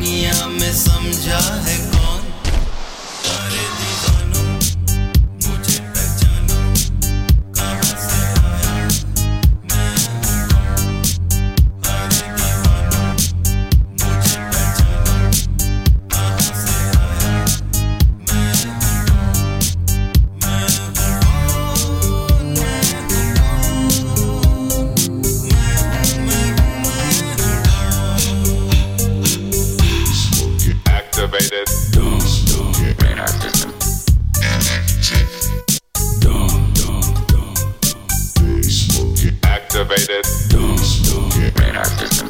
दुनिया में समझा है कौन? अरे दीवानो मुझे पहचानो, कहाँ से आया मैं हूँ कौन? अरे दीवानो मुझे पहचानो, कहाँ से आया मैं हूँ कौन? मैं हूँ कौन? Activated. Brain activism. Activated. Brain activism.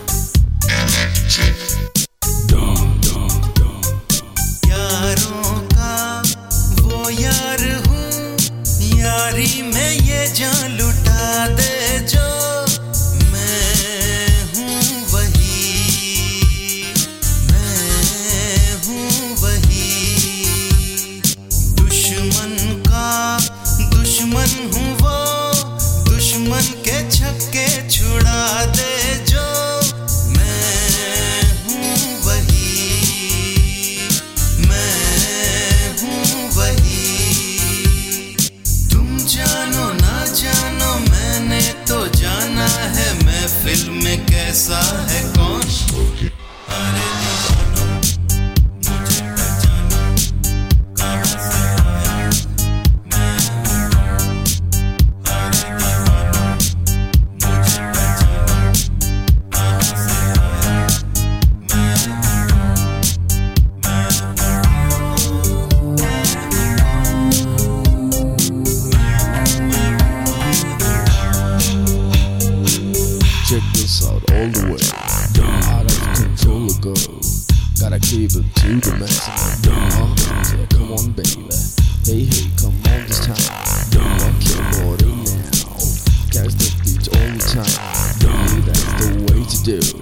यारों का वो यार हूँ, यारी में ये जान लुटा दे जो। मैं हूँ वही, मैं हूँ वही। दुश्मन का दुश्मन हूँ वो, दुश्मन के छक्के छुड़ा दे जो। मैं हूँ वही, मैं हूँ वही। तुम जानो ना जानो मैंने तो जाना है महफिल में कैसा है कौन? अरे दीवानो मुझे पहचानो, कहाँ से आया मैं हूँ कौन? अरे दीवानो मुझे पहचानो, कहाँ से आया मैं हूँ कौन? मैं Check this out all the way. Out of control it goes. Gotta keep it to the maximum. Yeah, come on, baby. Hey, hey, come on this time. Rock your body now. Catch the beat all the time. Baby, that's the way to do.